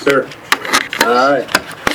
Sure. All right.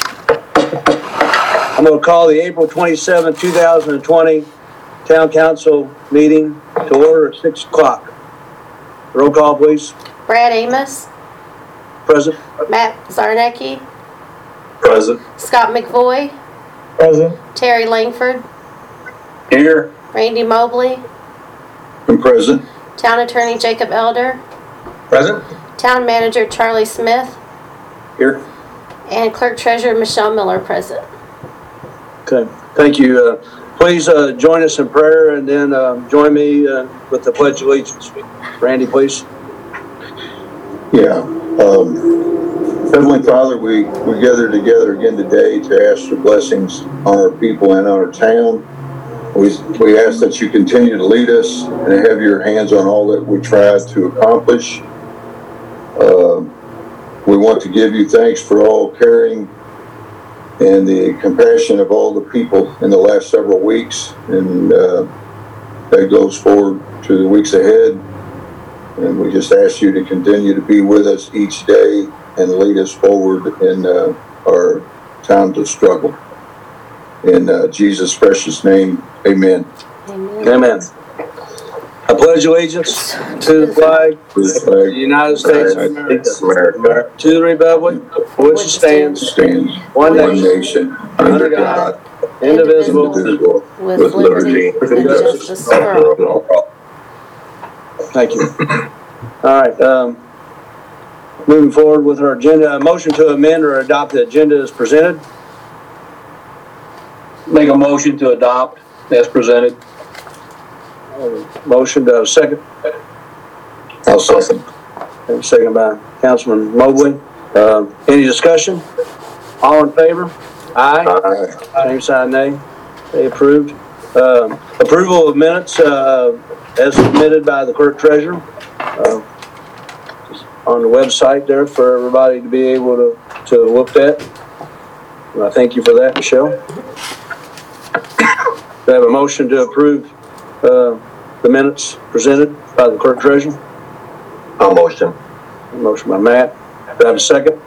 I'm going to call the April 27, 2020 Town Council meeting to order at 6 o'clock. Roll call, please. Brad Amos, Present. Matt Zarnecki, Present. Scott McVoy, Present. Terry Langford, Here. Randy Mobley, I'm present. Town Attorney Jacob Elder, Present. Town Manager Charlie Smith, Here. and Clerk Treasurer Michelle Miller present. Okay. Thank you. Please join us in prayer and then join me with the Pledge of Allegiance. Randy, please. Yeah. Heavenly Father, we gather together again today to ask your blessings on our people and on our town. We ask that you continue to lead us and have your hands on all that we try to accomplish. We want to give you thanks for all caring and the compassion of all the people in the last several weeks, and that goes forward to the weeks ahead. And we just ask you to continue to be with us each day and lead us forward in our times of struggle. In Jesus' precious name, amen. Amen. Amen. I pledge allegiance to the flag of the United States of America, to the republic for which it stands, one nation, under God, indivisible, with liberty and justice for all. Thank you. All right. Moving forward with our agenda, a motion to amend or adopt the agenda as presented. Make a motion to adopt as presented. Motion to a second. I'll second. And second by Councilman Mobley. Any discussion? All in favor? Aye. Aye. Same side, nay. They approved. Approval of minutes as submitted by the clerk treasurer on the website there for everybody to be able to look at. And I thank you for that, Michelle. Do I have a motion to approve the minutes presented by the clerk treasurer? I'll motion. Motion by Matt. Do I have a second?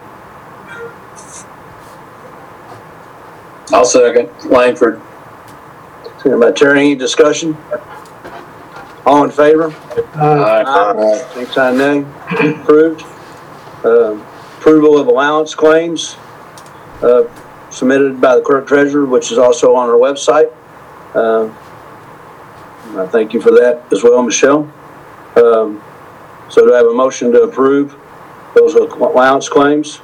I'll second. Langford. Second by Terry. Any discussion? All in favor? Aye. Same sign, nay. Approved. Approval of allowance claims submitted by the clerk treasurer, which is also on our website. I thank you for that as well, Michelle. So do I have a motion to approve those allowance claims?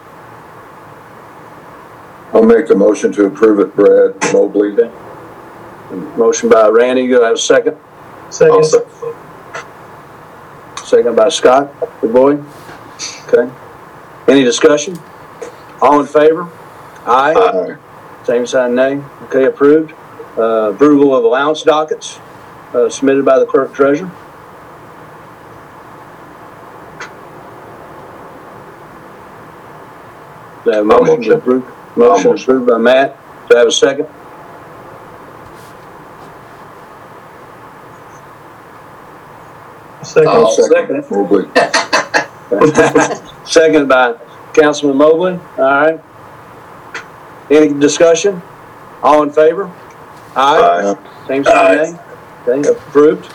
I'll make the motion to approve it, Brad Mobley. Motion by Randy. Do I have a second? Second. Second by Scott, good boy. Okay. Any discussion? All in favor? Aye. Aye. Same sign, nay. Okay, approved. Approval of allowance dockets submitted by the clerk treasurer. Do I have a motion to approve? Motion approved by Matt. Do I have a second? I'll second it. Mobley. Second by Councilman Mobley. All right. Any discussion? All in favor? Aye. Same sign, nay. Okay, approved.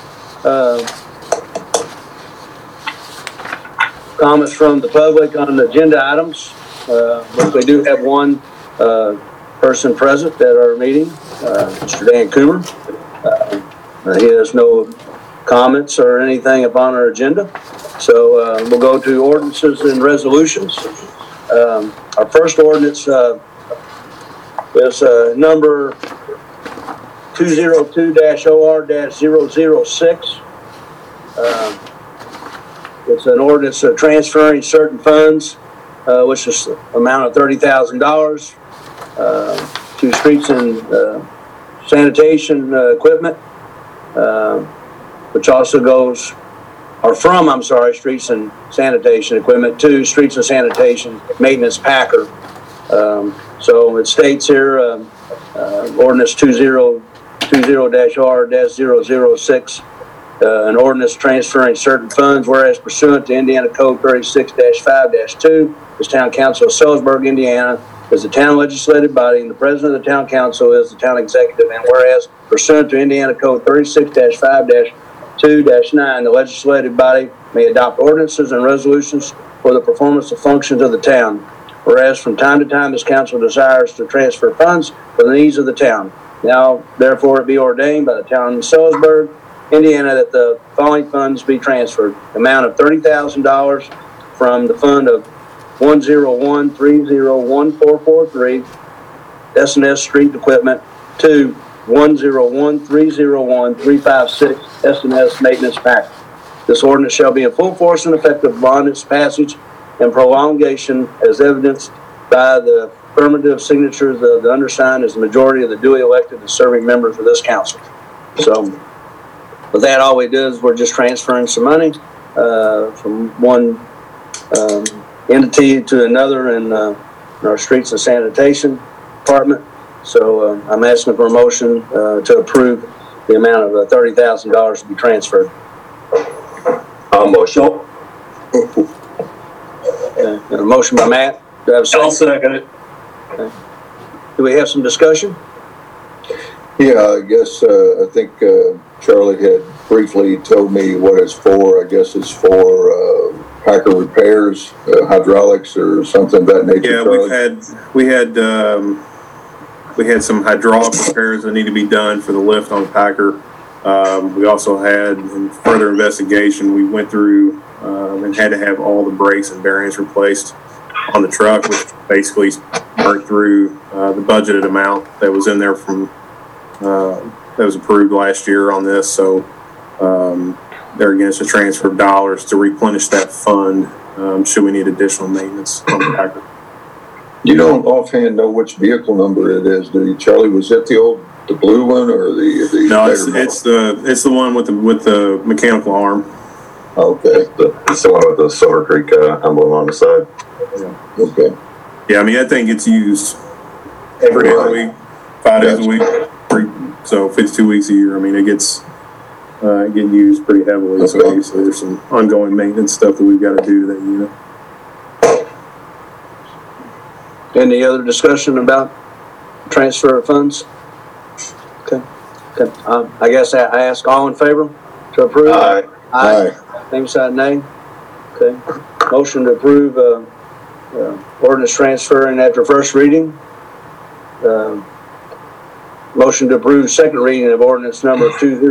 Comments from the public on the agenda items. We do have one person present at our meeting, Mr. Dan Coomer. He has no comments or anything upon our agenda. So we'll go to ordinances and resolutions. Our first ordinance is number 202-OR-006. It's an ordinance of transferring certain funds, which is the amount of $30,000 to streets and sanitation equipment, which also goes, or from, I'm sorry, streets and sanitation equipment to streets and sanitation maintenance packer. So it states here, ordinance 2020-R-006 an ordinance transferring certain funds, whereas pursuant to Indiana Code 36-5-2, this town council of Sellersburg, Indiana, is the town legislative body, and the president of the town council is the town executive. And whereas pursuant to Indiana Code 36-5-2-9, the legislative body may adopt ordinances and resolutions for the performance of functions of the town. Whereas from time to time, this council desires to transfer funds for the needs of the town. Now, therefore, it be ordained by the town of Sellersburg, Indiana, that the following funds be transferred. Amount of $30,000 from the fund of 101-301443 S&S Street Equipment to 101-301-356 S&S Maintenance Pack. This ordinance shall be in full force and effective upon its passage and prolongation as evidenced by the affirmative signatures of the undersigned as the majority of the duly elected and serving members of this council. So with that, all we do is we're just transferring some money from one entity to another in our streets and sanitation department. So I'm asking for a motion to approve the amount of $30,000 to be transferred. I'll motion. A motion by Matt. Do I have a second? I'll second it. Do we have some discussion? Yeah, I guess, I think, Charlie had briefly told me what it's for. I guess it's for, Packer repairs, hydraulics or something of that nature. Yeah, Charlie? we had some hydraulic repairs that need to be done for the lift on the Packer. We also had, in further investigation, we went through and had to have all the brakes and bearings replaced on the truck, which basically burnt through the budgeted amount that was in there from that was approved last year on this. So there again, it's a transfer of dollars to replenish that fund should we need additional maintenance on the Packer. You don't offhand know which vehicle number it is, do you, Charlie? Was it the blue one or the? No, it's the one with the mechanical arm. Okay. It's the one with the Silver Creek emblem on the side. Okay. Yeah, I mean, that thing gets used every day of the week, 5 days a week, so 52 weeks a year. I mean, it gets getting used pretty heavily. So Okay. obviously there's some ongoing maintenance stuff that we've got to do to that unit. Any other discussion about transfer of funds? Okay. I guess I ask all in favor to approve? Aye. Aye. Same side, nay. Okay. Motion to approve ordinance transferring after first reading. Motion to approve second reading of ordinance number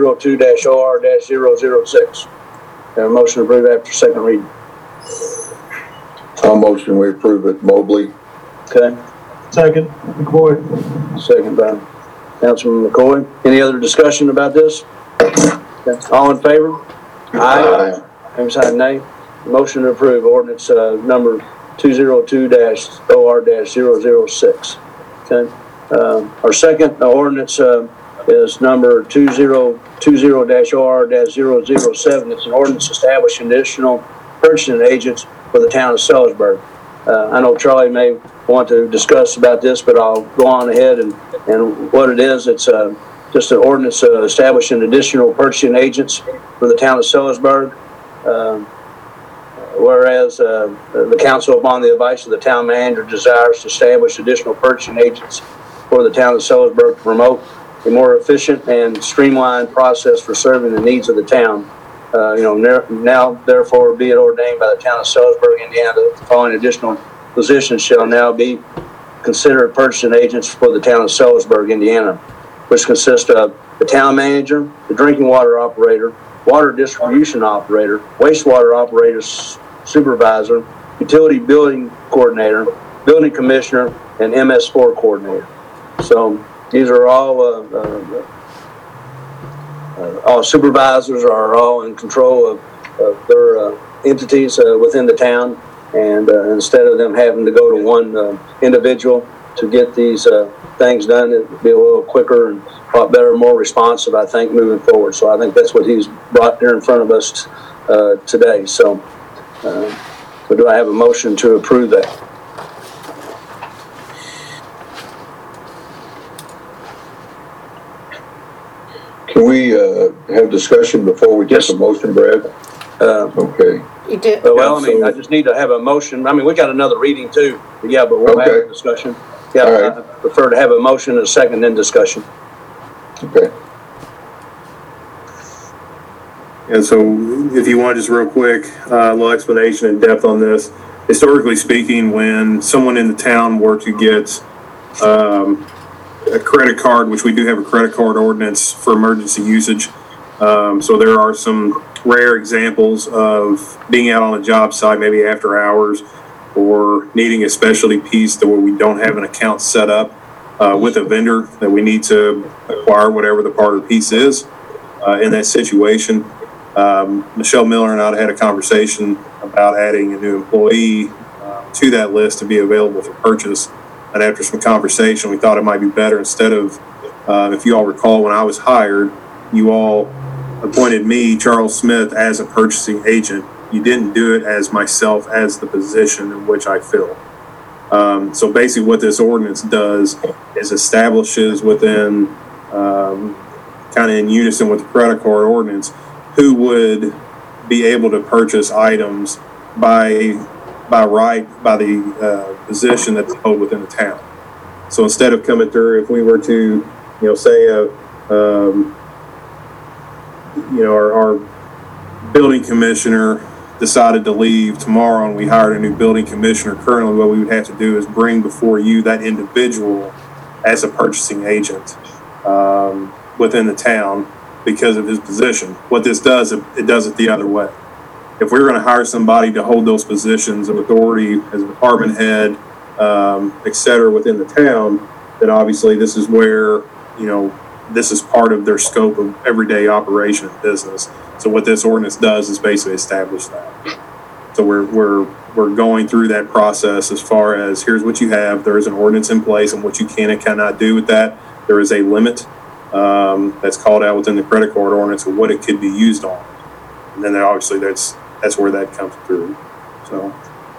202-OR-006. Have a motion to approve after second reading. I'll motion we approve it. Mobley. Okay. Second, McCoy. Second by Councilman McCoy. Any other discussion about this? Okay. All in favor? Aye. Same side, nay. Motion to approve ordinance number 202-OR-006. Okay. Our second ordinance is number 2020-OR-007. It's an ordinance establishing additional purchasing agents for the town of Sellersburg. I know Charlie may want to discuss about this, but I'll go on ahead and what it is. It's just an ordinance establishing additional purchasing agents for the town of Sellersburg. Whereas the council, upon the advice of the town manager, desires to establish additional purchasing agents for the town of Sellersburg to promote a more efficient and streamlined process for serving the needs of the town. Now, therefore, be it ordained by the town of Sellersburg, Indiana, that the following additional positions shall now be considered purchasing agents for the town of Sellersburg, Indiana, which consist of the town manager, the drinking water operator, water distribution operator, wastewater operator supervisor, utility building coordinator, building commissioner, and MS4 coordinator. So these are all supervisors are all in control of their entities within the town, and instead of them having to go to one individual to get these things done, it'd be a little quicker and a lot better, more responsive, I think, moving forward. So I think that's what he's brought here in front of us today. So do I have a motion to approve that? Can we have discussion before we take a motion, Brad? Okay. You do, Well, I mean, I just need to have a motion. I mean, we got another reading too. Yeah, but we'll have a Okay. discussion. Yeah, All right. I prefer to have a motion and a second, then discussion. Okay. And so if you want just real quick, a little explanation in depth on this. Historically speaking, when someone in the town were to get a credit card, which we do have a credit card ordinance for emergency usage. So there are some rare examples of being out on a job site, maybe after hours, or needing a specialty piece to where we don't have an account set up with a vendor that we need to acquire whatever the part of the piece is. In that situation, Michelle Miller and I had a conversation about adding a new employee to that list to be available for purchase. And after some conversation, we thought it might be better instead of, if you all recall, when I was hired, you all appointed me, Charles Smith, as a purchasing agent. You didn't do it as myself as the position in which I fill. So basically what this ordinance does is establishes within, kind of in unison with the credit card ordinance, who would be able to purchase items by the position that's held within the town. So instead of coming through, if we were to, say our building commissioner decided to leave tomorrow and we hired a new building commissioner, currently what we would have to do is bring before you that individual as a purchasing agent within the town because of his position. What this does, it does it the other way. If we're going to hire somebody to hold those positions of authority as a department head, et cetera, within the town, then obviously this is where, this is part of their scope of everyday operation of business. So what this ordinance does is basically establish that. So we're going through that process as far as here's what you have. There is an ordinance in place and what you can and cannot do with that. There is a limit that's called out within the credit card ordinance of what it could be used on. And then obviously that's where that comes through. So.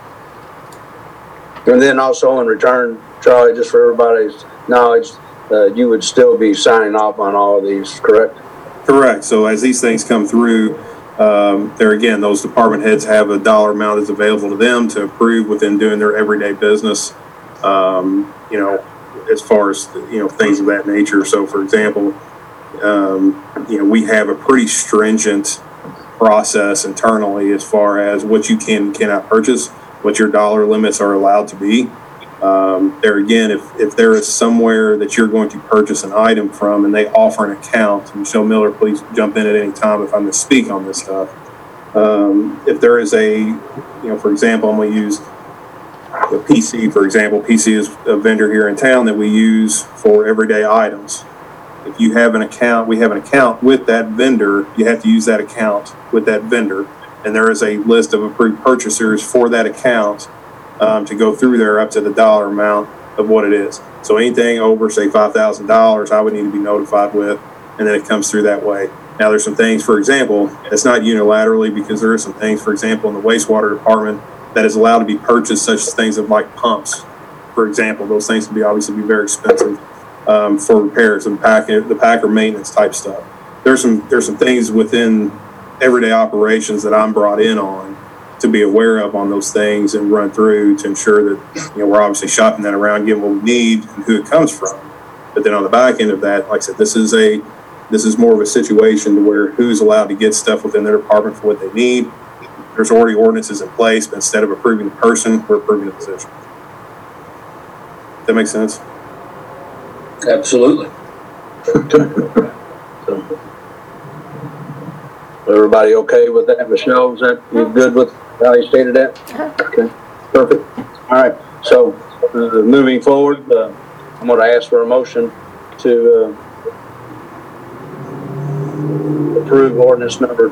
And then also in return, Charlie, just for everybody's knowledge, you would still be signing off on all of these, correct? Correct. So as these things come through, there again, those department heads have a dollar amount that's available to them to approve within doing their everyday business. As far as things of that nature. So, for example, we have a pretty stringent process internally as far as what you can and cannot purchase, what your dollar limits are allowed to be. There again, if there is somewhere that you're going to purchase an item from and they offer an account, Michelle Miller, please jump in at any time if I misspeak on this stuff. If there is for example, I'm going to use the PC, for example. PC is a vendor here in town that we use for everyday items. If you have an account, we have an account with that vendor, you have to use that account with that vendor. And there is a list of approved purchasers for that account to go through there up to the dollar amount of what it is. So anything over, say, $5,000, I would need to be notified with, and then it comes through that way. Now, there's some things, for example, it's not unilaterally because there are some things, for example, in the wastewater department that is allowed to be purchased, such as things of like pumps, for example. Those things can be obviously be very expensive for repairs and the packer maintenance type stuff. There's some things within everyday operations that I'm brought in on to be aware of on those things and run through to ensure that we're obviously shopping that around, getting what we need and who it comes from. But then on the back end of that, like I said, this is more of a situation to where who's allowed to get stuff within their department for what they need. There's already ordinances in place, but instead of approving the person, we're approving the position. That makes sense? Absolutely. Everybody okay with that? Michelle, is that you good with how you stated that? Okay, perfect. All right, so moving forward, I'm going to ask for a motion to approve ordinance number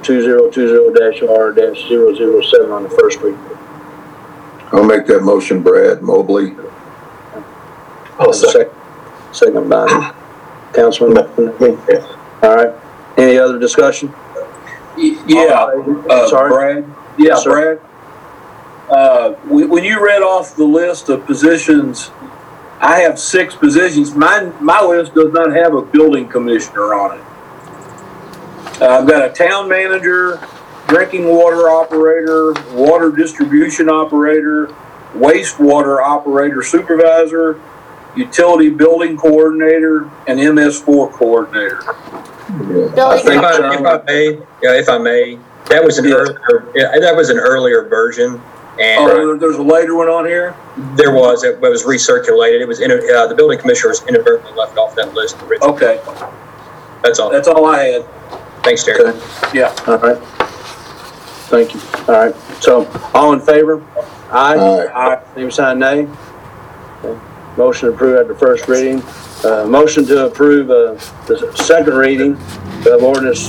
2020-R-007 on the first reading. I'll make that motion, Brad Mobley. I'll second. Second by Councilman. All right, any other discussion? Yeah, Sorry? Brad. Yeah, Sir. Brad. When you read off the list of positions, I have 6 positions. My list does not have a building commissioner on it. I've got a town manager, drinking water operator, water distribution operator, wastewater operator supervisor, utility building coordinator, and MS4 coordinator. Building, If I may, that was an earlier version, and Oh, there's a later one on here? it was recirculated. It was the building commissioner was inadvertently left off that list originally. Okay, That's all. that's all I had. Thanks, Terry. Okay. Yeah. All right. Thank you. All right. So, all in favor? Aye. Aye. Same sign, nay. Okay. Motion approved after first reading. Motion to approve the second reading of ordinance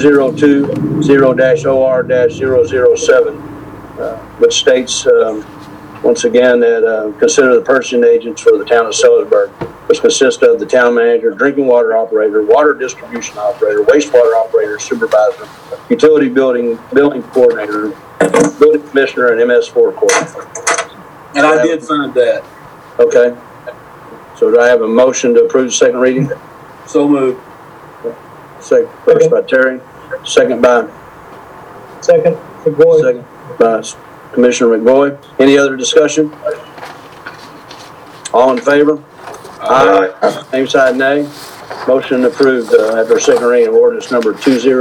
2020-OR-007, which states, once again, that consider the purchasing agents for the town of Sellersburg, which consists of the town manager, drinking water operator, water distribution operator, wastewater operator, supervisor, utility building coordinator, building commissioner, and MS4 coordinator. And I did find that. Okay. So do I have a motion to approve the second reading? So moved. First by Terry, second by McGoy. Commissioner McBoy. Any other discussion? All in favor? Aye. Same side, nay. Motion approved after second reading of ordinance number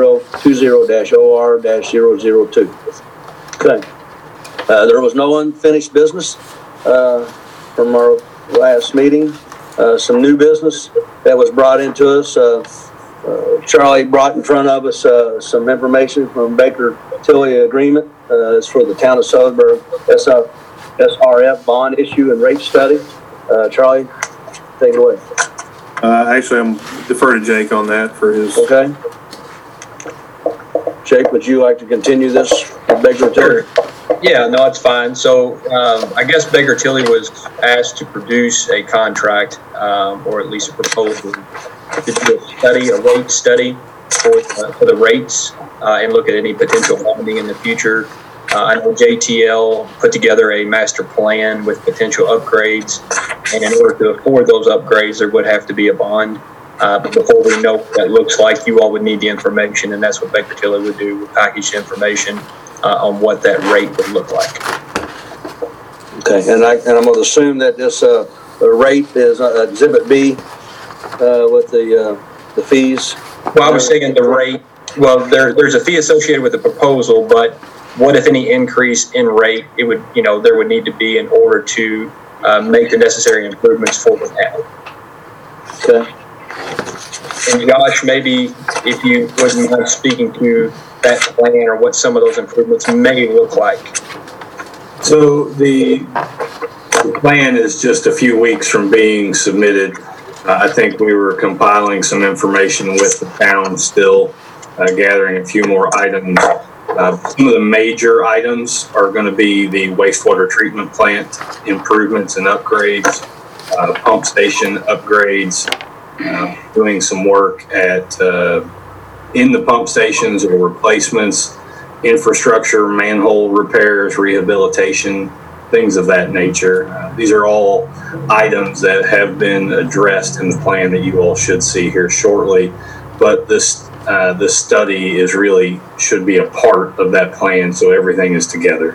2020-OR-002. Okay. There was no unfinished business from our last meeting. Some new business that was brought into us. Charlie brought in front of us some information from Baker Tilly agreement. It's for the town of Sellersburg SRF bond issue and rate study. Charlie, take it away. Actually, I'm defer to Jake on that for his. Okay. Jake, would you like to continue this with Baker Tilly? Yeah, no, it's fine. So I guess Baker Tilly was asked to produce a contract, or at least a proposal, to do a rate study for the rates and look at any potential bonding in the future. I know JTL put together a master plan with potential upgrades, and in order to afford those upgrades, there would have to be a bond. But before we know what that looks like, you all would need the information, and that's what Baker Tilly would do, would package information on what that rate would look like. Okay, and I'm going to assume that this rate is Exhibit B with the fees. Well, I was thinking the rate. Well, there's a fee associated with the proposal, but what if any increase in rate it would there would need to be in order to make the necessary improvements for the town. Okay. And Josh, maybe if you wouldn't mind speaking to that plan or what some of those improvements may look like. So the plan is just a few weeks from being submitted. I think we were compiling some information with the town still, gathering a few more items. Some of the major items are going to be the wastewater treatment plant improvements and upgrades, pump station upgrades, doing some work at in the pump stations or replacements, infrastructure, manhole repairs, rehabilitation, things of that nature. These are all items that have been addressed in the plan that you all should see here shortly. But this study should be a part of that plan, so everything is together.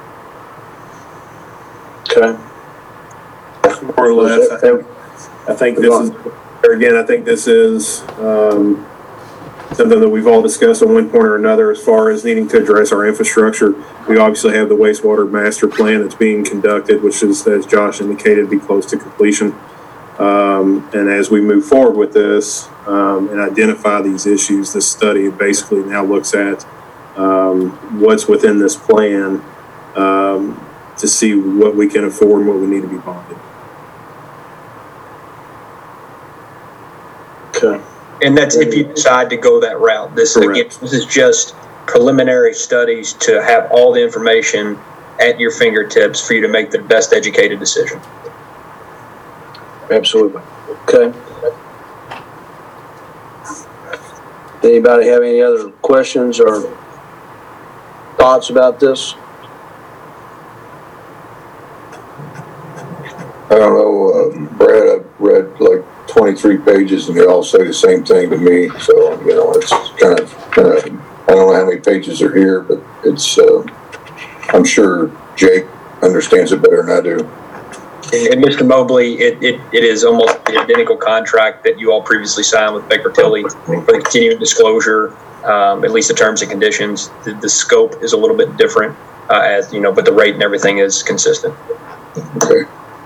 Okay. More or less, I think this is something that we've all discussed at one point or another as far as needing to address our infrastructure. We obviously have the wastewater master plan that's being conducted, which is, as Josh indicated, be close to completion. And as we move forward with this and identify these issues, this study basically now looks at what's within this plan to see what we can afford and what we need to be bonded. Okay. And that's if you decide to go that route. This is just preliminary studies to have all the information at your fingertips for you to make the best educated decision. Absolutely. Okay. Anybody have any other questions or thoughts about this? I don't know, Brad, I've read like 23 pages and they all say the same thing to me. So, it's kind of I don't know how many pages are here, but it's, I'm sure Jake understands it better than I do. And Mr. Mobley, it is almost the identical contract that you all previously signed with Baker Tilly for the continuing disclosure, at least the terms and conditions. The scope is a little bit different, as you know, but the rate and everything is consistent. Okay.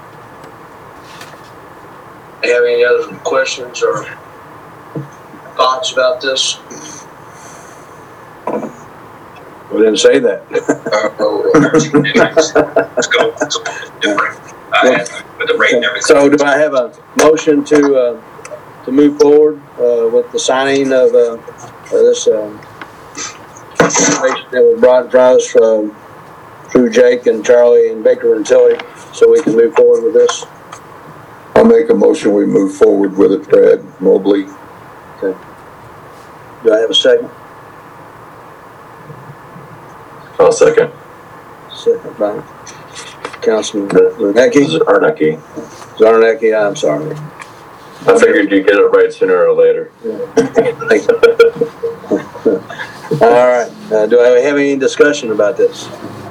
Do you have any other questions or thoughts about this? We didn't say that. Scope is a little bit different, with the rate and everything. So do I have a motion to move forward with the signing of this information that was brought to us through Jake and Charlie and Baker and Tilly, so we can move forward with this? I'll make a motion, we move forward with it, Brad Mobley. Okay. Do I have a second? I'll second. Second by Councilman Zarnecki. Zarnecki. I'm sorry. I figured you'd get it right sooner or later. Thank you. All right. Do I have any discussion about this?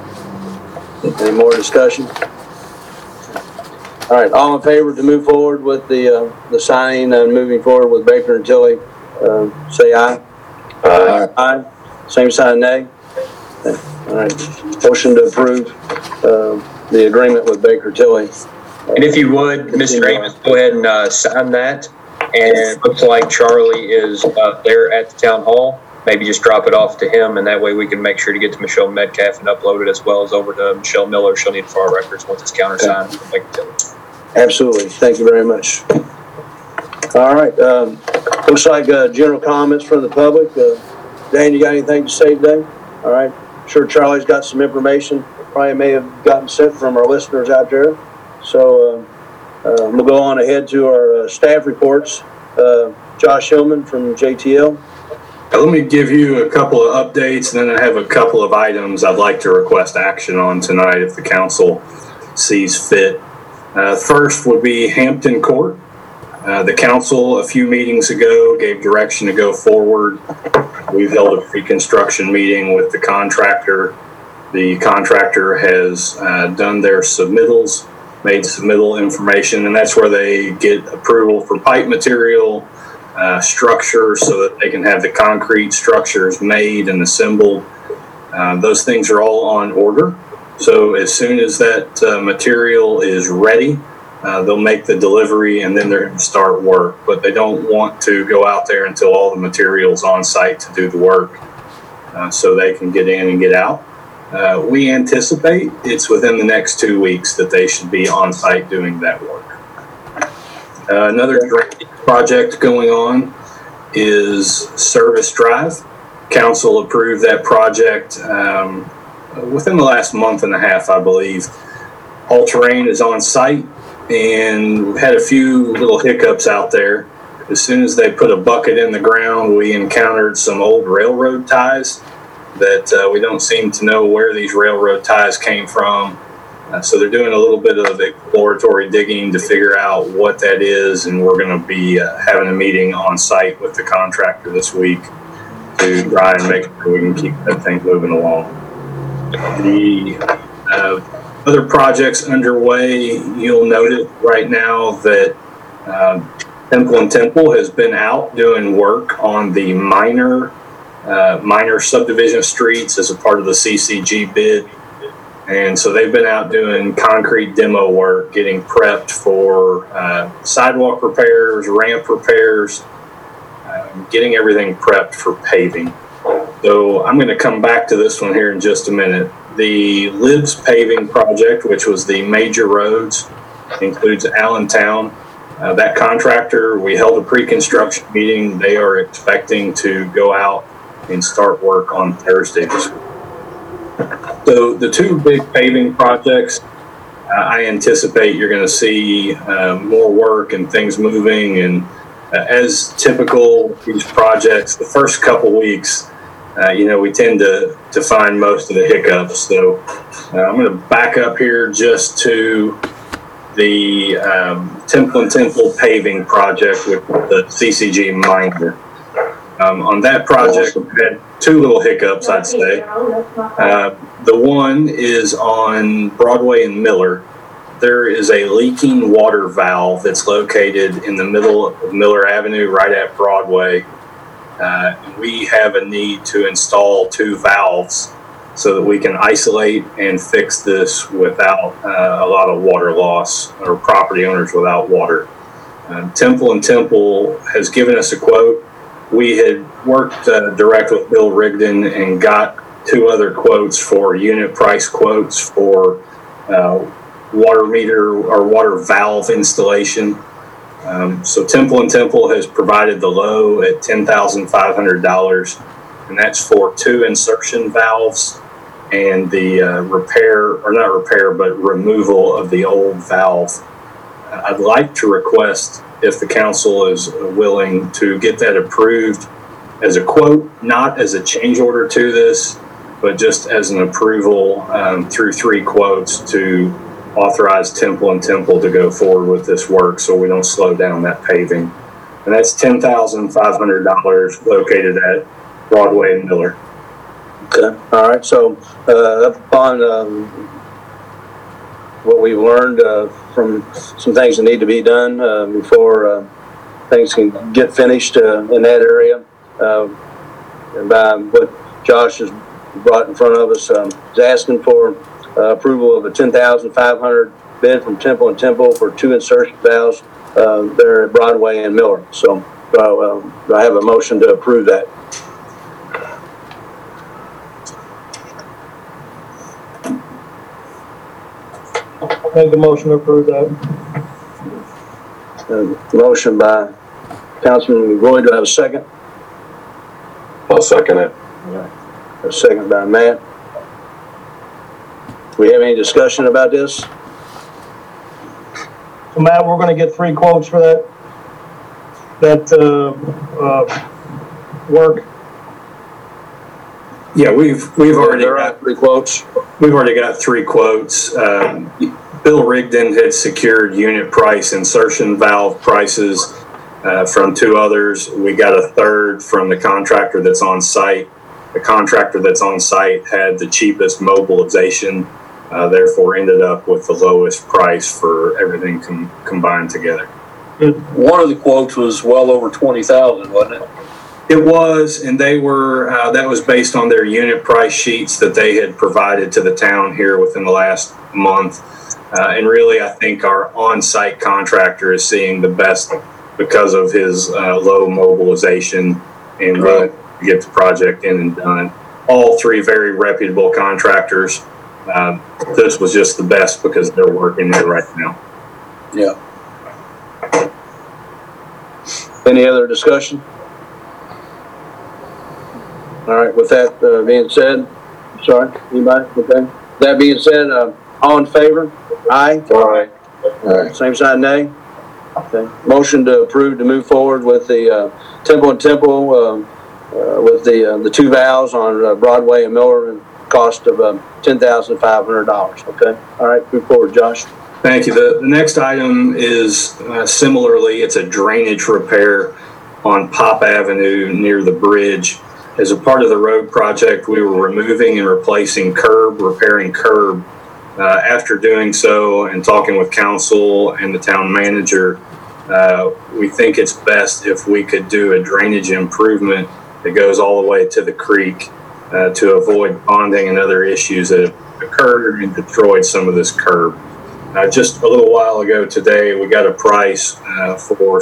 Any more discussion? All right. All in favor to move forward with the signing and moving forward with Baker and Tilly, say aye. Aye. Aye. Same sign, nay. All right. Motion to approve the agreement with Baker Tilly. And if you would, Mr. Amos, go ahead and sign that. And it looks like Charlie is there at the town hall. Maybe just drop it off to him, and that way we can make sure to get to Michelle Metcalf and upload it, as well as over to Michelle Miller. She'll need file records once it's countersigned from Baker Tilly. Absolutely. Thank you very much. All right. Looks like general comments from the public. Dan, you got anything to say today? All right. Sure, Charlie's got some information. Probably may have gotten sent from our listeners out there. So we'll go on ahead to our staff reports. Josh Hillman from JTL. Let me give you a couple of updates, and then I have a couple of items I'd like to request action on tonight if the council sees fit. First would be Hampton Court. The council a few meetings ago gave direction to go forward. We've held a pre-construction meeting with the contractor. The contractor has done their submittals, made submittal information, and that's where they get approval for pipe material, structure, so that they can have the concrete structures made and assembled. Those things are all on order. So as soon as that material is ready, they'll make the delivery, and then they're going to start work. But they don't want to go out there until all the material's on site to do the work, so they can get in and get out. We anticipate it's within the next 2 weeks that they should be on site doing that work. Another project going on is Service Drive. Council approved that project within the last month and a half, I believe. All terrain is on site, and we've had a few little hiccups out there. As soon as they put a bucket in the ground, we encountered some old railroad ties that we don't seem to know where these railroad ties came from. So they're doing a little bit of exploratory digging to figure out what that is, and we're going to be having a meeting on site with the contractor this week to try and make sure we can keep that thing moving along. The other projects underway, you'll notice right now that Temple and Temple has been out doing work on the minor subdivision streets as a part of the CCG bid. And so they've been out doing concrete demo work, getting prepped for sidewalk repairs, ramp repairs, getting everything prepped for paving. So I'm going to come back to this one here in just a minute. The Libs paving project, which was the major roads, includes Allentown. That contractor, we held a pre-construction meeting. They are expecting to go out and start work on Thursday this week. So the two big paving projects, I anticipate you're going to see more work and things moving. And as typical, these projects, the first couple weeks, we tend to find most of the hiccups. So I'm going to back up here just to the Temple and Temple paving project with the CCG minor. On that project, we had two little hiccups, I'd say. The one is on Broadway and Miller. There is a leaking water valve that's located in the middle of Miller Avenue, right at Broadway. We have a need to install two valves so that we can isolate and fix this without a lot of water loss, or property owners without water. Temple and Temple has given us a quote. We had worked direct with Bill Rigdon and got two other quotes for unit price quotes for water meter or water valve installation. So Temple and Temple has provided the low at $10,500, and that's for two insertion valves and the removal of the old valve. I'd like to request, if the council is willing, to get that approved as a quote, not as a change order to this, but just as an approval through three quotes to authorize Temple and Temple to go forward with this work so we don't slow down that paving. And that's $10,500 located at Broadway and Miller. Okay, all right, so upon what we've learned from some things that need to be done before things can get finished in that area, and by what Josh has brought in front of us, is asking for approval of a $10,500 bid from Temple and Temple for two insertion valves there at Broadway and Miller. So do I have a motion to approve that? Make the motion to approve that. Motion by Councilman Roy. Do I have a second? I'll second it. A second by Matt. Do we have any discussion about this? So Matt, we're gonna get three quotes for that work. Yeah, we've already There are got three quotes. We've already got three quotes. Bill Rigdon had secured unit price insertion valve prices from two others. We got a third from the contractor that's on site. The contractor that's on site had the cheapest mobilization, therefore ended up with the lowest price for everything combined together. One of the quotes was well over 20,000, wasn't it? It was, and they were, that was based on their unit price sheets that they had provided to the town here within the last month. And really, I think our on-site contractor is seeing the best because of his low mobilization and to get the project in and done. All three very reputable contractors. This was just the best because they're working it right now. Yeah. Any other discussion? All right, with that being said, sorry, anybody? Okay. That being said, all in favor? Aye. Aye. Same sign, nay. Okay. Motion to approve to move forward with the Temple and Temple with the two valves on Broadway and Miller, and cost of $10,500. Okay. All right, move forward, Josh. Thank you. The next item is similarly, it's a drainage repair on Pop Avenue near the bridge. As a part of the road project, we were removing and replacing repairing curb. After doing so and talking with council and the town manager, we think it's best if we could do a drainage improvement that goes all the way to the creek to avoid ponding and other issues that have occurred and destroyed some of this curb. Just a little while ago today, we got a price for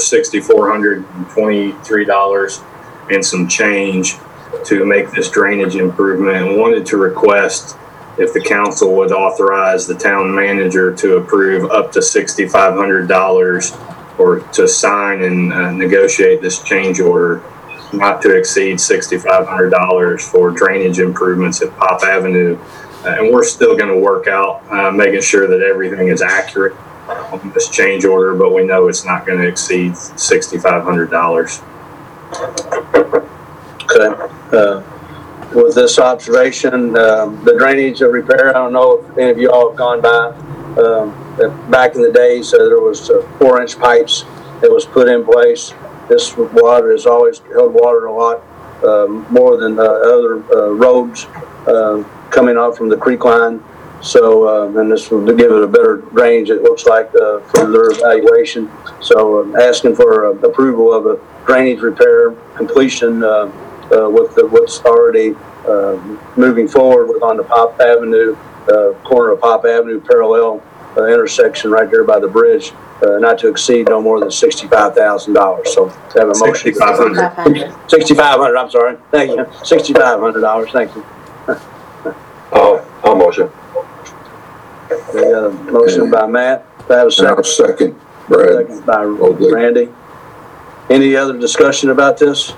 $6,423 and some change to make this drainage improvement, and wanted to request if the council would authorize the town manager to approve up to $6,500 or to sign and negotiate this change order, not to exceed $6,500 for drainage improvements at Pop Avenue. And we're still going to work out making sure that everything is accurate on this change order, but we know it's not going to exceed $6,500. Okay. With this observation, the drainage repair, I don't know if any of you all have gone by. Back in the days, there was 4-inch pipes that was put in place. This water has always held water a lot more than other roads coming off from the creek line. So, and this will give it a better range, it looks like, from their evaluation. So asking for approval of a drainage repair completion with what's already moving forward on the Pop Avenue, corner of Pop Avenue, parallel intersection right there by the bridge, not to exceed no more than $65,000. So have a motion. $6,500. I'm sorry. Thank you. $6,500. Thank you. I'll motion. We got a motion by Matt. Do I have a second? Second, Brad. Second by Randy. Any other discussion about this?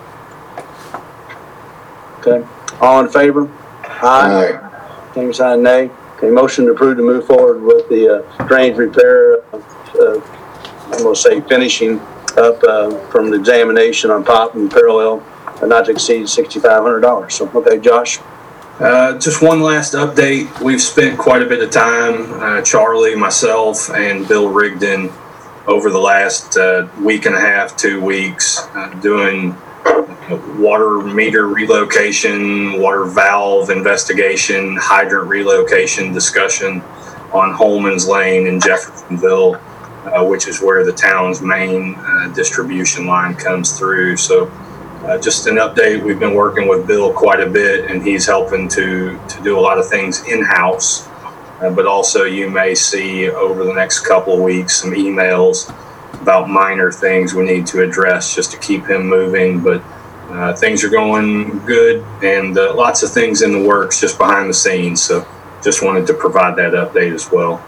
Okay. All in favor? Aye. Same sign, nay. Okay, motion to approve to move forward with the drainage repair. I'm going to say finishing up from the examination on Pop and parallel, not to exceed $6,500. So, okay, Josh. Just one last update. We've spent quite a bit of time, Charlie, myself, and Bill Rigdon, over the last week and a half, 2 weeks, doing water meter relocation, water valve investigation, hydrant relocation discussion on Holman's Lane in Jeffersonville, which is where the town's main distribution line comes through. So just an update, we've been working with Bill quite a bit, and he's helping to do a lot of things in-house, but also you may see over the next couple of weeks some emails about minor things we need to address just to keep him moving. But things are going good, and lots of things in the works just behind the scenes. So just wanted to provide that update as well.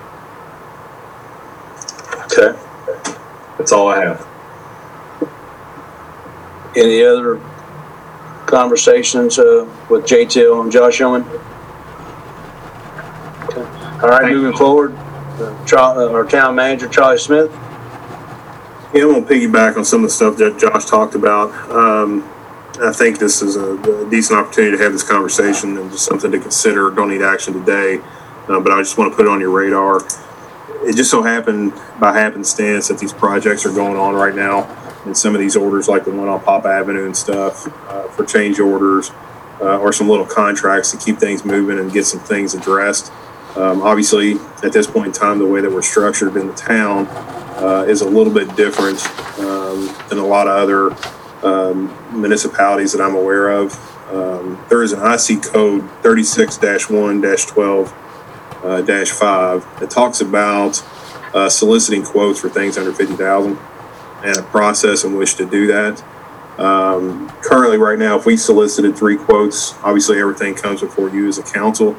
Okay. That's all I have. Any other conversations with JTL and Josh Yeoman? Okay. All right, moving forward, our town manager, Charlie Smith. Yeah, I'm going to piggyback on some of the stuff that Josh talked about. I think this is a decent opportunity to have this conversation and just something to consider. Don't need action today, but I just want to put it on your radar. It just so happened by happenstance that these projects are going on right now, and some of these orders, like the one on Pop Avenue and stuff, for change orders or some little contracts to keep things moving and get some things addressed. Obviously, at this point in time, the way that we're structured in the town is a little bit different than a lot of other municipalities that I'm aware of. There is an IC code 36-1-12-5 that talks about soliciting quotes for things under $50,000 and a process in which to do that. Currently, right now, if we solicited 3 quotes, obviously everything comes before you as a council.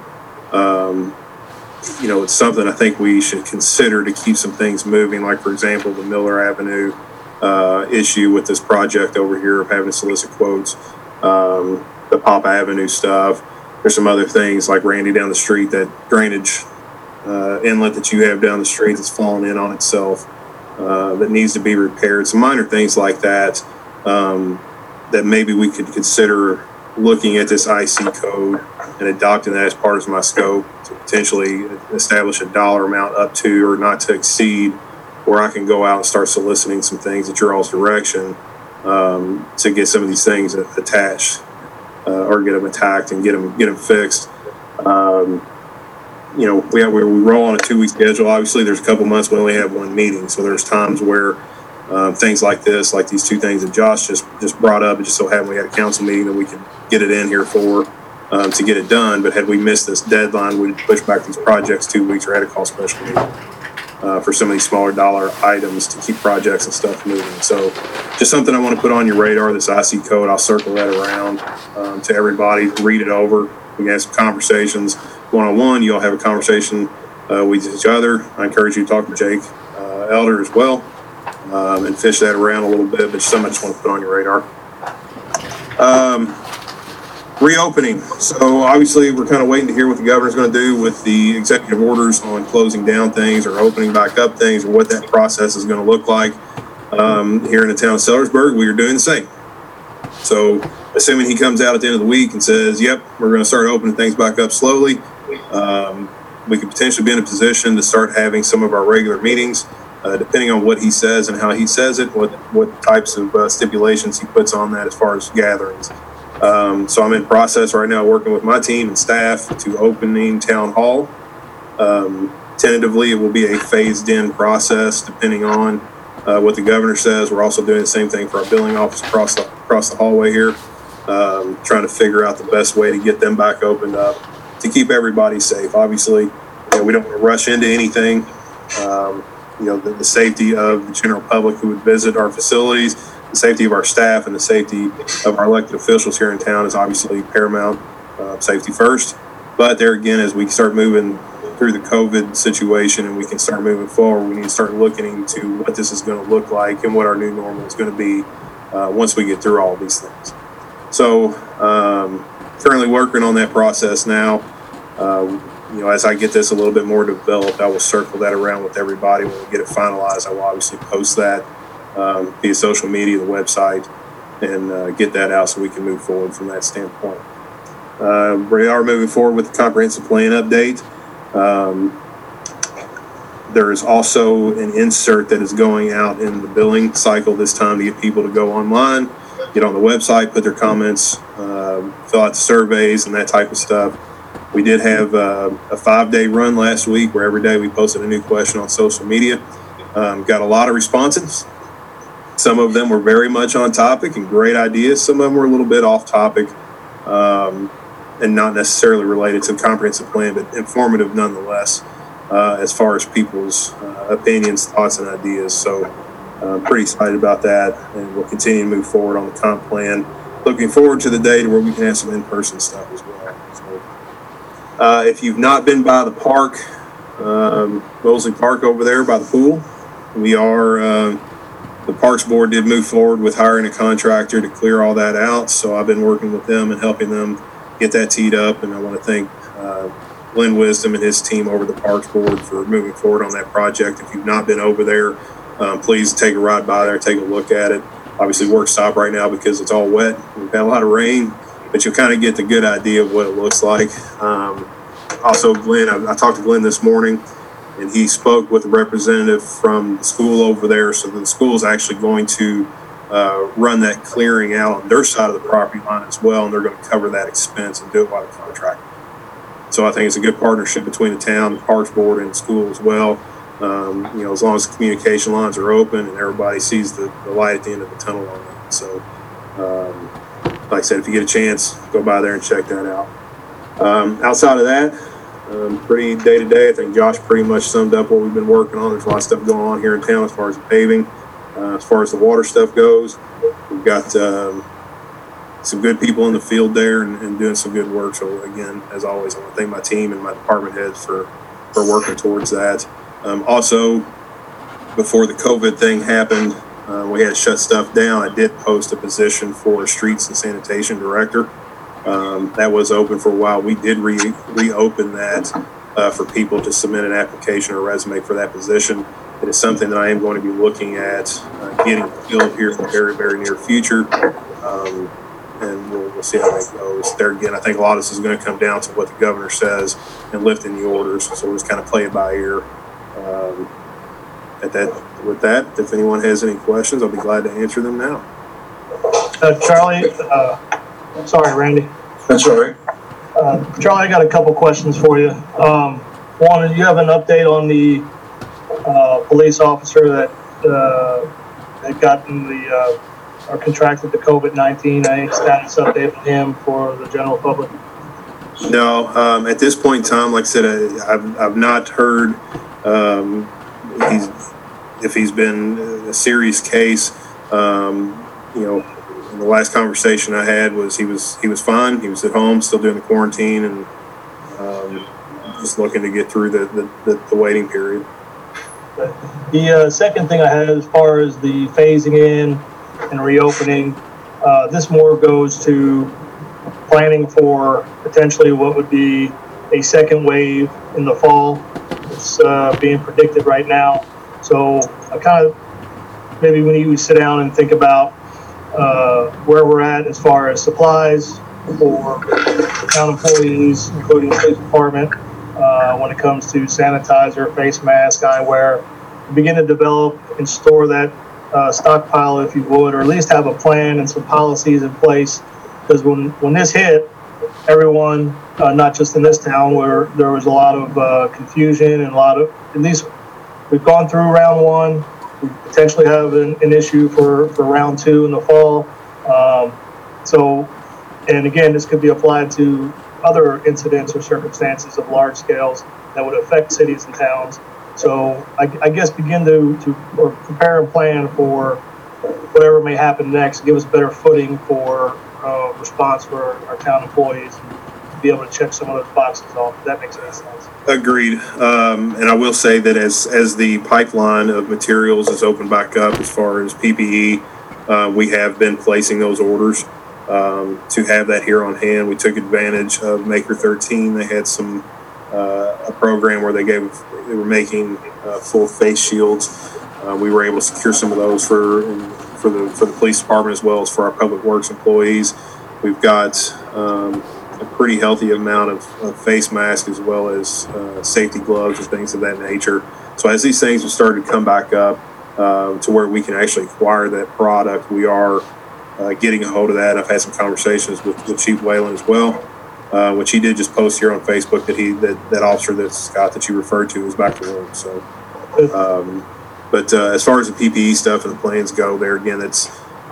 It's something I think we should consider to keep some things moving, like, for example, the Miller Avenue issue with this project over here of having to solicit quotes, the Pop Avenue stuff. There's some other things like Randy down the street, that drainage inlet that you have down the street that's fallen in on itself that needs to be repaired. Some minor things like that that maybe we could consider looking at this IC code and adopting that as part of my scope to potentially establish a dollar amount up to or not to exceed, where I can go out and start soliciting some things at your all's direction to get some of these things attached or get them attacked and get them fixed. We roll on a 2-week schedule. Obviously, there's a couple months we only have 1 meeting, so there's times where things like this, like these 2 things that Josh just brought up, it just so happened we had a council meeting that we could get it in here for to get it done. But had we missed this deadline, we'd push back these projects 2 weeks or had to call special meeting for some of these smaller dollar items to keep projects and stuff moving. So just something I want to put on your radar, this IC code. I'll circle that around to everybody, read it over. We can have some conversations one-on-one. You all have a conversation with each other. I encourage you to talk to Jake Elder as well and fish that around a little bit, but something I just want to put on your radar. Reopening. So obviously we're kind of waiting to hear what the governor's going to do with the executive orders on closing down things or opening back up things, or what that process is going to look like. Here in the town of Sellersburg, we are doing the same. So assuming he comes out at the end of the week and says, yep, we're going to start opening things back up slowly, we could potentially be in a position to start having some of our regular meetings depending on what he says and how he says it, what types of stipulations he puts on that as far as gatherings. So I'm in process right now working with my team and staff to opening town hall. Tentatively, it will be a phased-in process depending on what the governor says. We're also doing the same thing for our billing office across the hallway here, trying to figure out the best way to get them back opened up to keep everybody safe. Obviously, we don't want to rush into anything. The safety of the general public who would visit our facilities, the safety of our staff, and the safety of our elected officials here in town is obviously paramount. Safety first. But there again, as we start moving through the COVID situation and we can start moving forward, we need to start looking into what this is going to look like and what our new normal is going to be once we get through all of these things. So currently working on that process now. As I get this a little bit more developed, I will circle that around with everybody. When we get it finalized, I will obviously post that via social media, the website, and get that out so we can move forward from that standpoint. We are moving forward with the comprehensive plan update. There is also an insert that is going out in the billing cycle this time to get people to go online, get on the website, put their comments, fill out the surveys and that type of stuff. We did have a 5-day run last week where every day we posted a new question on social media. Got a lot of responses. Some of them were very much on topic and great ideas. Some of them were a little bit off topic and not necessarily related to the comprehensive plan, but informative nonetheless as far as people's opinions, thoughts, and ideas. So I'm pretty excited about that, and we'll continue to move forward on the comp plan. Looking forward to the day to where we can have some in-person stuff as well. So, if you've not been by the park, Mosley Park over there by the pool, we are, the Parks Board did move forward with hiring a contractor to clear all that out. So I've been working with them and helping them get that teed up. And I want to thank Glenn Wisdom and his team over the Parks Board for moving forward on that project. If you've not been over there, please take a ride by there, take a look at it. Obviously work stop right now because it's all wet. We've had a lot of rain, but you'll kind of get the good idea of what it looks like. Also, Glenn, I talked to Glenn this morning, and he spoke with a representative from the school over there. So the school is actually going to run that clearing out on their side of the property line as well, and they're going to cover that expense and do it by the contractor. So I think it's a good partnership between the town, the Parks Board, and the school as well. As long as the communication lines are open and everybody sees the light at the end of the tunnel on that. So, like I said, if you get a chance, go by there and check that out. Outside of that, pretty day to day. I think Josh pretty much summed up what we've been working on. There's a lot of stuff going on here in town as far as the paving, as far as the water stuff goes. We've got some good people in the field there and doing some good work. So again, as always, I want to thank my team and my department heads for working towards that. Also, before the COVID thing happened, we had to shut stuff down. I did post a position for a streets and sanitation director. That was open for a while. We did reopen that for people to submit an application or resume for that position. It is something that I am going to be looking at getting filled here in the very, very near future. And we'll see how that goes. There again, I think a lot of this is going to come down to what the governor says and lifting the orders. So we'll just kind of play it by ear. With that, if anyone has any questions, I'll be glad to answer them now. Charlie, sorry, Randy. That's all right. Charlie, I got a couple questions for you. One, do you have an update on the police officer that had gotten or contracted the COVID-19? Any status update on him for the general public? No, at this point in time, like I said, I've not heard if he's been a serious case. The last conversation I had was he was fine. He was at home, still doing the quarantine, and just looking to get through the waiting period. The second thing I had, as far as the phasing in and reopening, this more goes to planning for potentially what would be a second wave in the fall. It's being predicted right now. So I kind of, maybe when you sit down and think about where we're at as far as supplies for town employees, including the police department, when it comes to sanitizer, face mask, eyewear, begin to develop and store that stockpile, if you would, or at least have a plan and some policies in place. Because when this hit, everyone, not just in this town, where there was a lot of confusion and a lot of, at least we've gone through round one. We potentially have an issue for round two in the fall. And again, this could be applied to other incidents or circumstances of large scales that would affect cities and towns. So I guess begin to or prepare and plan for whatever may happen next, give us better footing for response for our town employees, and be able to check some of those boxes off, if that makes any sense. Agreed. And I will say that as the pipeline of materials is opened back up as far as PPE, we have been placing those orders to have that here on hand. We took advantage of Maker 13. They had a program where they were making full face shields. We were able to secure some of those for the police department as well as for our public works employees. We've got a pretty healthy amount of face masks as well as safety gloves and things of that nature. So as these things have started to come back up to where we can actually acquire that product, we are getting a hold of that. I've had some conversations with Chief Whalen as well, which he did just post here on Facebook that officer that you referred to is back to work. So, but as far as the PPE stuff and the plans go, there again, it's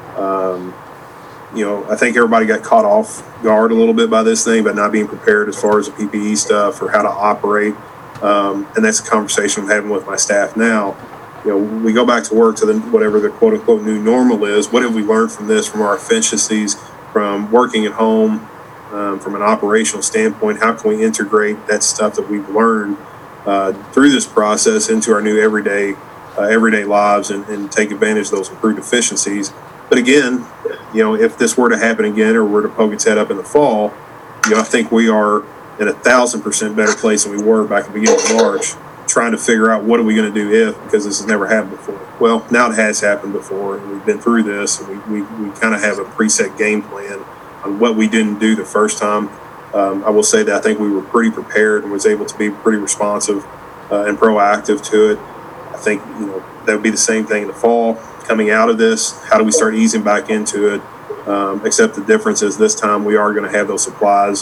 I think everybody got caught off guard a little bit by this thing, but not being prepared as far as the PPE stuff or how to operate. And that's a conversation I'm having with my staff now. We go back to work to whatever the quote unquote new normal is. What have we learned from this, from our efficiencies, from working at home, from an operational standpoint? How can we integrate that stuff that we've learned through this process into our new everyday lives and take advantage of those improved efficiencies? But again, if this were to happen again or were to poke its head up in the fall, I think we are in 1,000% better place than we were back at the beginning of March, trying to figure out what are we going to do because this has never happened before. Well, now it has happened before, and we've been through this, and we kind of have a preset game plan on what we didn't do the first time. I will say that I think we were pretty prepared and was able to be pretty responsive and proactive to it. I think that would be the same thing in the fall. Coming out of this, how do we start easing back into it? Except the difference is this time we are going to have those supplies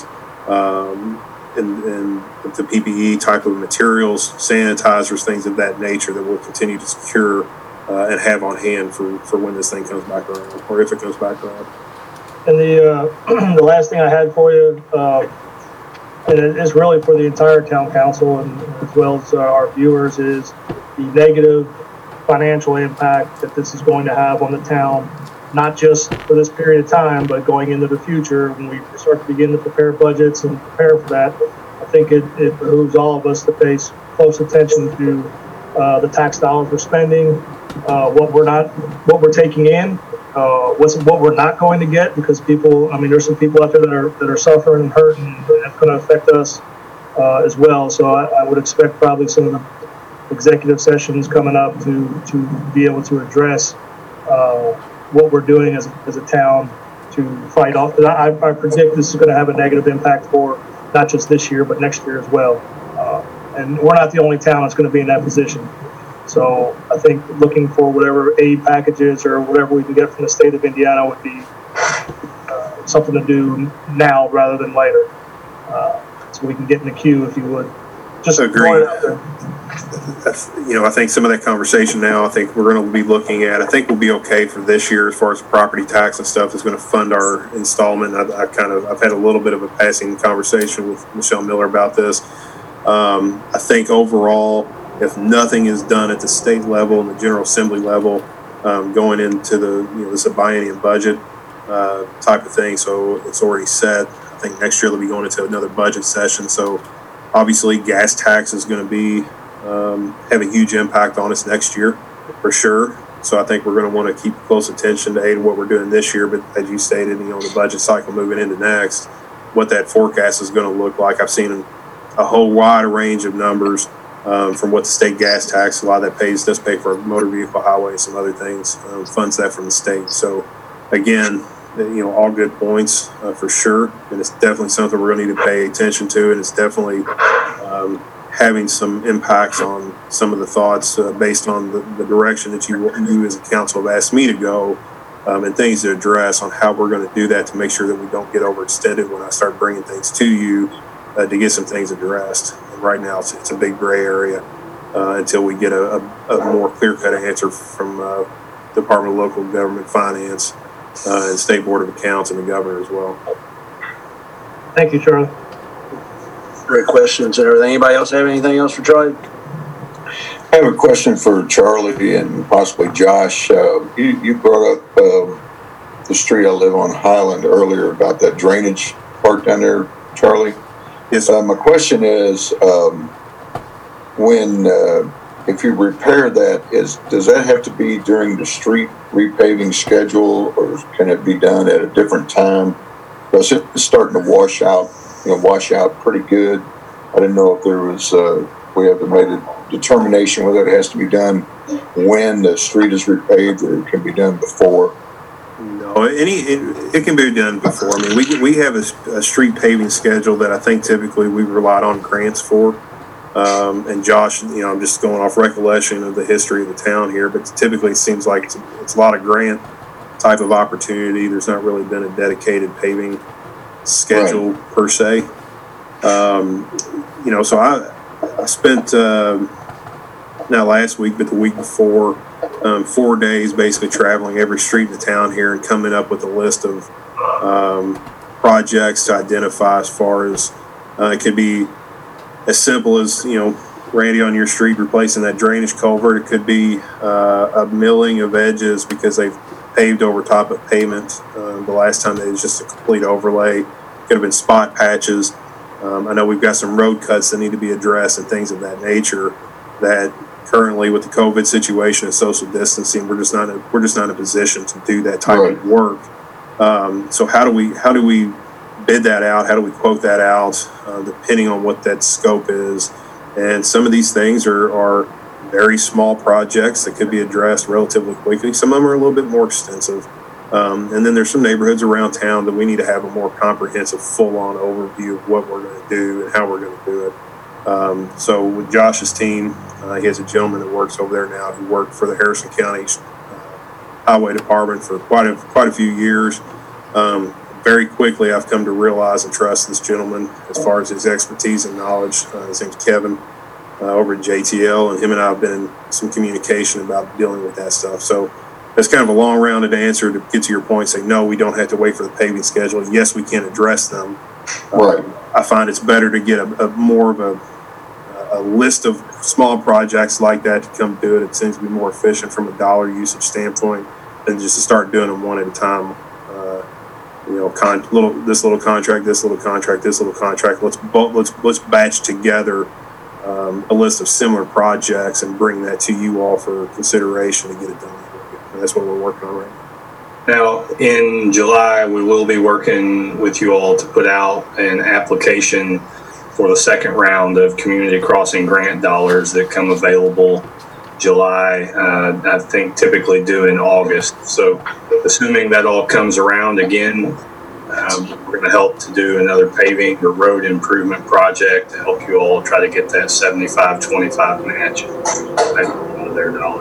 and the PPE type of materials, sanitizers, things of that nature that we'll continue to secure and have on hand for when this thing comes back around, or if it comes back around. And the last thing I had for you, and it is really for the entire town council and as well as our viewers, is the negative financial impact that this is going to have on the town, not just for this period of time, but going into the future when we start to begin to prepare budgets and prepare for that. I think it behooves all of us to pay close attention to the tax dollars we're spending, what we're taking in, what we're not going to get, because there's some people out there that are suffering and hurting, and that's going to affect us as well. So I would expect probably some of the executive sessions coming up to be able to address what we're doing as a town to fight off. I predict this is going to have a negative impact for not just this year, but next year as well. And we're not the only town that's going to be in that position. So I think looking for whatever aid packages or whatever we can get from the state of Indiana would be something to do now rather than later. So we can get in the queue, if you would. Just agree. I think some of that conversation now, I think we're going to be looking at, I think we'll be okay for this year as far as property tax and stuff is going to fund our installment. I've had a little bit of a passing conversation with Michelle Miller about this. I think overall, if nothing is done at the state level and the General Assembly level, going into this a biennium budget type of thing, so it's already set. I think next year they'll be going into another budget session. So obviously gas tax is going to be have a huge impact on us next year for sure. So I think we're going to want to keep close attention to what we're doing this year. But as you stated, the budget cycle moving into next, what that forecast is going to look like. I've seen a whole wide range of numbers from what the state gas tax, a lot of that does pay for motor vehicle highway and some other things, funds that from the state. So again, all good points for sure. And it's definitely something we're going to need to pay attention to. And it's definitely having some impacts on some of the thoughts based on the direction that you as a council have asked me to go, and things to address on how we're going to do that to make sure that we don't get overextended when I start bringing things to you to get some things addressed. And right now, it's a big gray area until we get a more clear-cut answer from Department of Local Government Finance and State Board of Accounts and the governor as well. Thank you, Charlie. Great questions and everything. Anybody else have anything else for Charlie? I have a question for Charlie and possibly Josh. You brought up the street I live on, Highland, earlier about that drainage part down there, Charlie. Yes. My question is, if you repair that, does that have to be during the street repaving schedule, or can it be done at a different time? Because it's starting to wash out pretty good. I didn't know if there was, we have to make a determination whether it has to be done when the street is repaved or it can be done before. No, it can be done before. I mean, we have a street paving schedule that I think typically we relied on grants for. And Josh, I'm just going off recollection of the history of the town here, but typically it seems like it's a lot of grant type of opportunity. There's not really been a dedicated paving schedule per se. So I spent, not last week, but the week before, 4 days basically traveling every street in the town here and coming up with a list of projects to identify as far as it could be as simple as, Randy, on your street replacing that drainage culvert. It could be a milling of edges because they've paved over top of pavement. The last time they was just a complete overlay. Could have been spot patches. I know we've got some road cuts that need to be addressed and things of that nature that currently with the COVID situation and social distancing, we're just not in a position to do that type of work. So how do we bid that out? How do we quote that out? Depending on what that scope is. And some of these things are very small projects that could be addressed relatively quickly. Some of them are a little bit more extensive. And then there's some neighborhoods around town that we need to have a more comprehensive, full-on overview of what we're going to do and how we're going to do it. So with Josh's team, he has a gentleman that works over there now who worked for the Harrison County Highway Department for quite a few years. Very quickly, I've come to realize and trust this gentleman as far as his expertise and knowledge. His name's Kevin over at JTL, and him and I have been in some communication about dealing with that stuff. So that's kind of a long-rounded answer to get to your point. Say, no, we don't have to wait for the paving schedule. Yes, we can address them. Right. I find it's better to get a more of a list of small projects like that to come do it. It seems to be more efficient from a dollar usage standpoint than just to start doing them one at a time. This little contract, this little contract, this little contract. Let's batch together a list of similar projects and bring that to you all for consideration to get it done. And that's what we're working on right now. Now, in July, we will be working with you all to put out an application for the second round of community crossing grant dollars that come available July, I think typically due in August. So assuming that all comes around again, we're going to help to do another paving or road improvement project to help you all try to get that 75-25 match out of their dollars.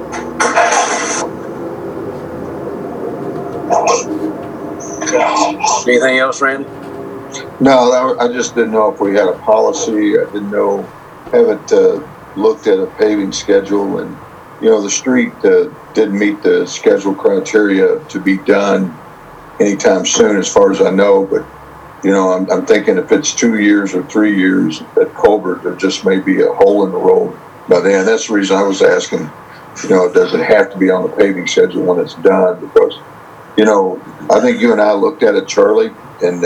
Anything else, Randy? No, I just didn't know if we had a policy. I didn't know, haven't looked at a paving schedule, and the street didn't meet the schedule criteria to be done anytime soon, as far as I know. But I'm thinking if it's 2 years or 3 years at culvert, there just may be a hole in the road by then. That's the reason I was asking. Does it have to be on the paving schedule when it's done? Because I think you and I looked at it, Charlie, and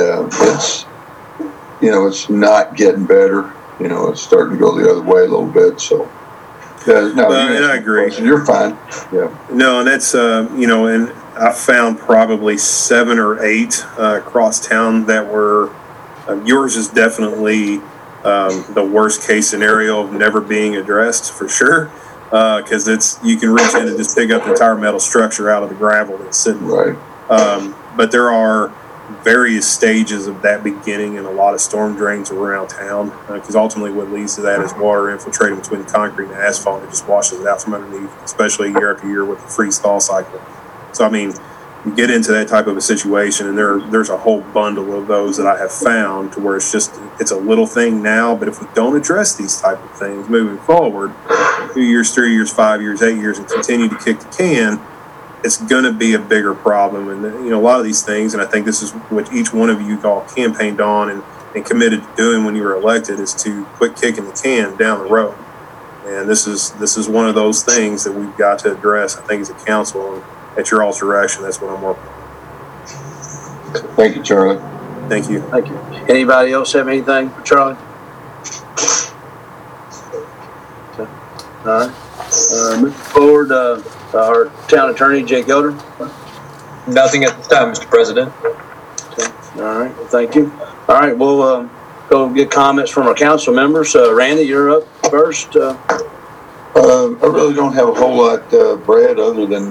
it's not getting better. It's starting to go the other way a little bit. So, and I agree. You're fine. Yeah. No, and that's and I found probably 7 or 8 across town that were. Yours is definitely the worst case scenario of never being addressed for sure, because you can reach in and just pick up the entire metal structure out of the gravel that's sitting. Right. But there are various stages of that beginning and a lot of storm drains around town, because ultimately what leads to that is water infiltrating between the concrete and the asphalt, and it just washes it out from underneath, especially year after year with the freeze thaw cycle. So I mean, you get into that type of a situation, and there's a whole bundle of those that I have found to where it's a little thing now, but if we don't address these type of things moving forward, 2 years, 3 years, 5 years, 8 years, and continue to kick the can, it's going to be a bigger problem. And a lot of these things, and I think this is what each one of you all campaigned on and committed to doing when you were elected, is to quit kicking the can down the road. And this is one of those things that we've got to address, I think, as a council. And at your all's direction, that's what I'm working on. Thank you, Charlie. Thank you. Thank you. Anybody else have anything for Charlie? Okay. All right. Moving forward, our town attorney, Jake Yoder. Nothing at this time, Mr. President. Okay. All right. Well, thank you. All right. We'll go get comments from our council members. Randy, you're up first. I really don't have a whole lot, Brad, other than,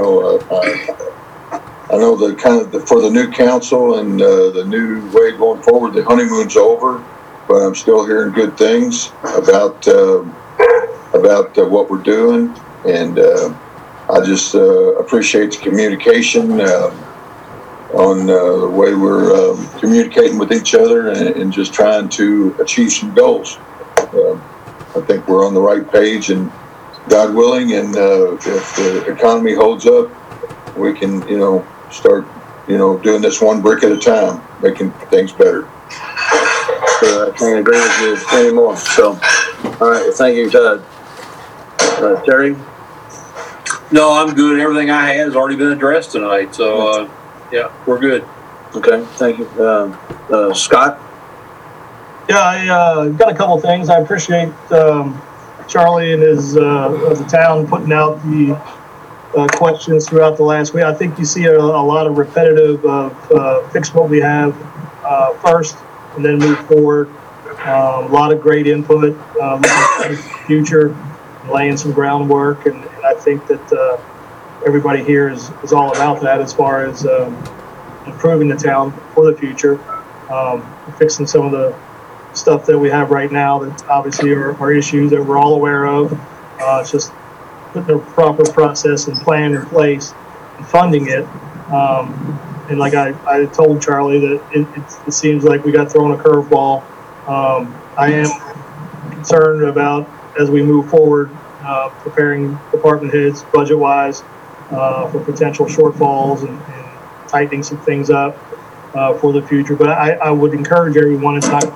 I know for the new council and the new way going forward, the honeymoon's over, but I'm still hearing good things about what we're doing. And I just appreciate the communication on the way we're communicating with each other and just trying to achieve some goals. I think we're on the right page, and God willing, and if the economy holds up, we can, start, doing this one brick at a time, making things better. I can't agree with you anymore. So, all right. Well, thank you, Terry. No, I'm good. Everything I had has already been addressed tonight. So, yeah, we're good. Okay. Thank you. Scott? Yeah, I got a couple things. I appreciate Charlie and his of the town putting out the questions throughout the last week. I think you see a lot of repetitive of fix what we have first and then move forward. A lot of great input, looking to the future, laying some groundwork, and I think that everybody here is all about that as far as improving the town for the future, fixing some of the stuff that we have right now that obviously are issues that we're all aware of. It's just putting a proper process and plan in place and funding it. And like I told Charlie that it seems like we got thrown a curveball. I am concerned about, as we move forward, preparing department heads budget-wise for potential shortfalls and tightening some things up for the future. But I would encourage everyone, it's not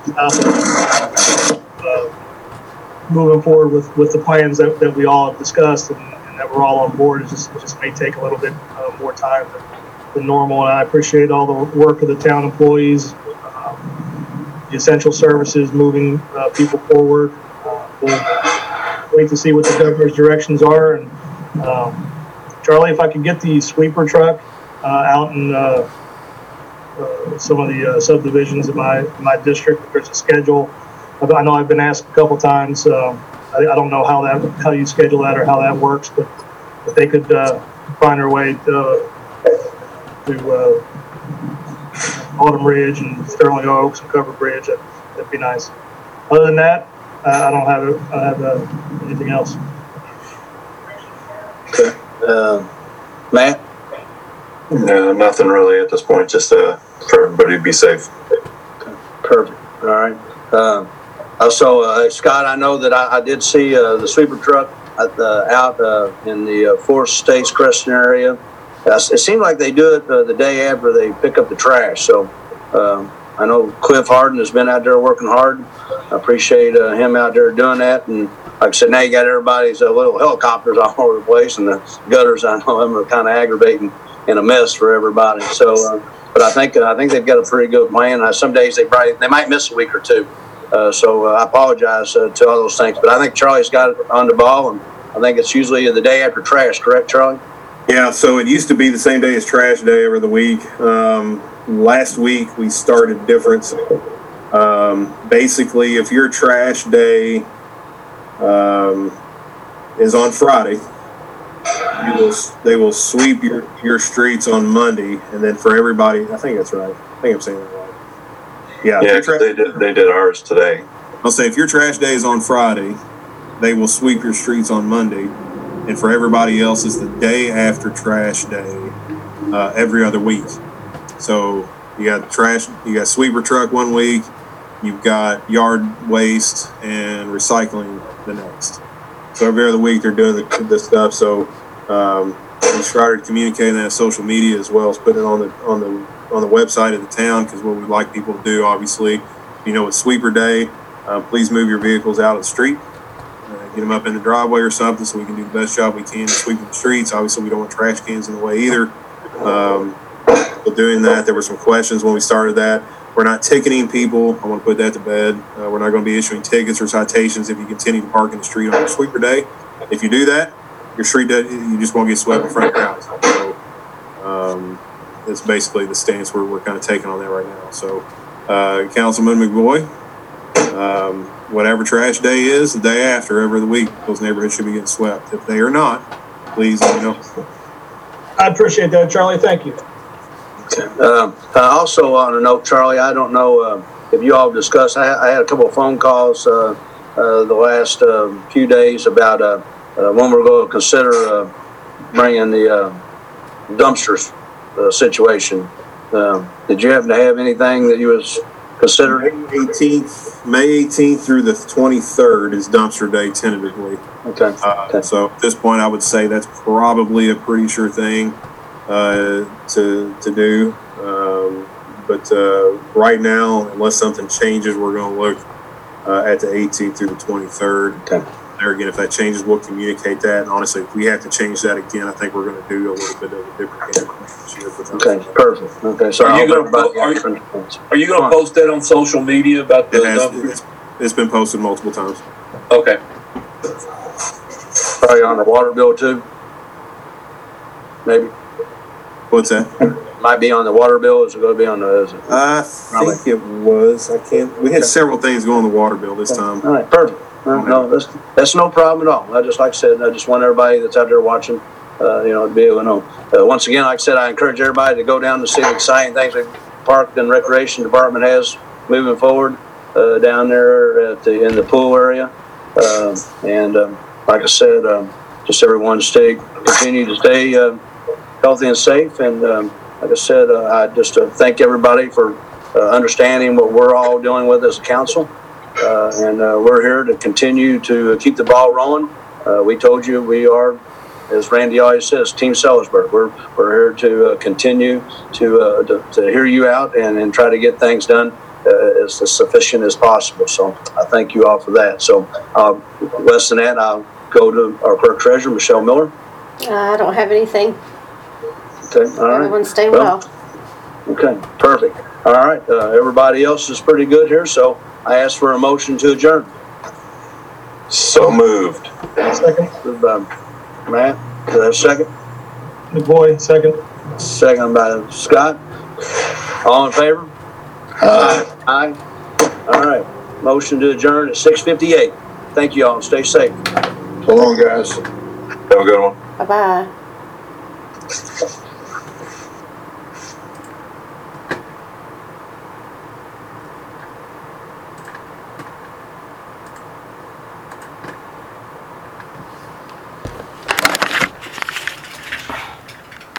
moving forward with the plans that we all have discussed and that we're all on board. It just may take a little bit more time than normal. And I appreciate all the work of the town employees, the essential services, moving people forward. We'll wait to see what the governor's directions are. And Charlie, if I could get the sweeper truck out in some of the subdivisions in my district, if there's a schedule. I know I've been asked a couple times. I don't know how you schedule that or how that works, but if they could find their way to Autumn Ridge and Sterling Oaks and Cover Bridge, that'd be nice. Other than that, I don't have anything else. Okay. Matt? No, nothing really at this point, just for everybody to be safe. Perfect. All right. So, Scott, I know that I did see the sweeper truck out in the Forest Estates Crescent area. It seemed like they do it the day after they pick up the trash. So I know Cliff Harden has been out there working hard. I appreciate him out there doing that. And like I said, now you got everybody's little helicopters all over the place, and the gutters, I know them, are kind of aggravating and a mess for everybody. So, but I think they've got a pretty good plan. Some days they might miss a week or two. So I apologize to all those things. But I think Charlie's got it on the ball, and I think it's usually the day after trash. Correct, Charlie? Yeah, so it used to be the same day as trash day every the week. Last week we started different. Basically, if your trash day is on Friday, they will sweep your streets on Monday, and then for everybody, I think that's right. think I'm saying that right. Yeah. Yeah, 'cause they did ours today. I'll say if your trash day is on Friday, they will sweep your streets on Monday, and for everybody else, it's the day after trash day, every other week. So you got sweeper truck one week, you've got yard waste and recycling the next. So every other week they're doing this stuff. So we started communicating that on social media as well as putting it on the website of the town, because what we'd like people to do, obviously, it's sweeper day. Please move your vehicles out of the street. Get them up in the driveway or something so we can do the best job we can sweeping the streets. Obviously, we don't want trash cans in the way either. But doing that, there were some questions when we started that. We're not ticketing people. I want to put that to bed. We're not going to be issuing tickets or citations if you continue to park in the street on your sweeper day. If you do that, your street day, you just won't get swept in front of your house. So that's basically the stance we're kind of taking on that right now. So Councilman McBoy, whatever trash day is, the day after, every other week, those neighborhoods should be getting swept. If they are not, please let me know. I appreciate that, Charlie. Thank you. Also on a note, Charlie, I don't know if you all discussed, I had a couple of phone calls the last few days about when we're going to consider bringing the dumpsters situation. Did you happen to have anything that you was considering? May 18th through the 23rd is dumpster day tentatively. Okay. So at this point, I would say that's probably a pretty sure thing to do. But right now, unless something changes, we're going to look at the 18th through the 23rd. Okay. There again, if that changes, we'll communicate that. And honestly, if we have to change that again, I think we're going to do a little bit of a different campaign this year. Okay, perfect. Okay, so Are you going to post that on social media about the? It's been posted multiple times. Okay. Probably on the water bill too. Maybe. What's that? Might be on the water bill. Is it going to be on the? I think it was. I can't. We had several things go on the water bill this time. All right, perfect. No, that's no problem at all. I just, like I said, I just want everybody that's out there watching, to be able to know. Once again, like I said, I encourage everybody to go down to see the exciting things the Park and Recreation Department has moving forward down there in the pool area. Like I said, just everyone continue to stay healthy and safe. And like I said, I just thank everybody for understanding what we're all dealing with as a council. And we're here to continue to keep the ball rolling. We told you we are, as Randy always says, Team Sellersburg. We're here to continue to hear you out and try to get things done as sufficient as possible. So I thank you all for that. So less than that, I'll go to our clerk treasurer, Michelle Miller. I don't have anything. Okay, all right. Everyone stay well. Okay, perfect. All right, everybody else is pretty good here, so I ask for a motion to adjourn. So moved. Second. Matt, is that a second? McBoy, second. Second by Scott. All in favor? Aye. All right, motion to adjourn at 6:58. Thank you all, stay safe. So long, guys. Have a good one. Bye-bye.